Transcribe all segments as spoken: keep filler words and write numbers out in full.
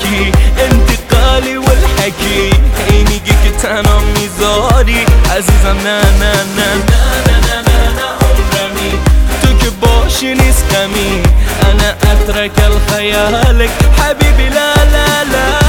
اتركي انتقالي والحكي هي میگی تنها میذاری عزیزم نه نه نه نه نه نه نه نه عمرمی تو که باشی نیست غمی انا اترك الخيالك حبيبي لا لا لا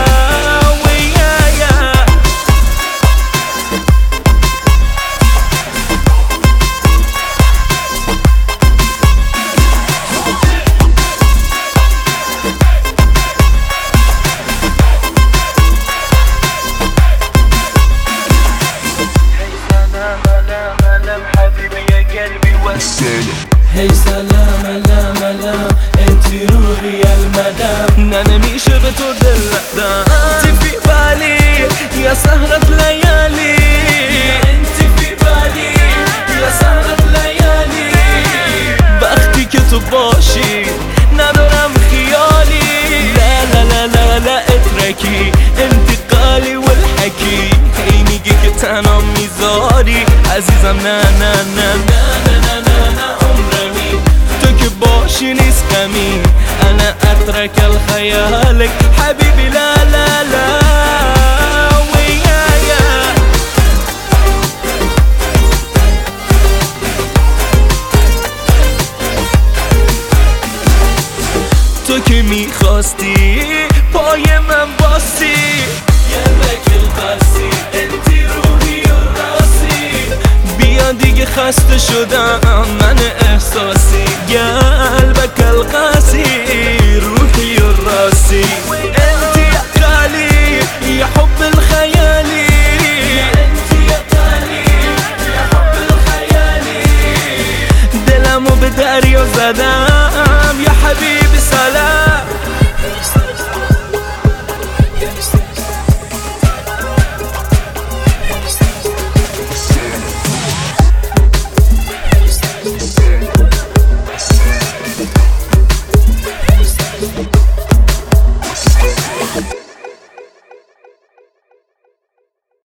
هی سلام لام لام انتي روحي يا المدام انا نمیشه به تو دل ندم انتي في بالي يا سهرة ليالي انتي في بالي يا سهرة ليالي وقتی که تو باشی ندارم خیالی لا لا لا لا لا اتركي انتقالي والحكي هی میگی که تنها میذاری عزیزم نه نه نه نه نه نه نه باشي نیست غمی انا اترك الخيالك حبيبي لا لا لا ويايا تو که میخواستی پای من باسی یه بکل بسی انتی روحی و راسی بیا دیگه خسته شدم من احساسی قلبك القاسي روحي الراسي انت يا غالي يا حب الخيالي انت يا غالي يا حب الخيالي دلمو بداري وزدام يا حبيبي سلام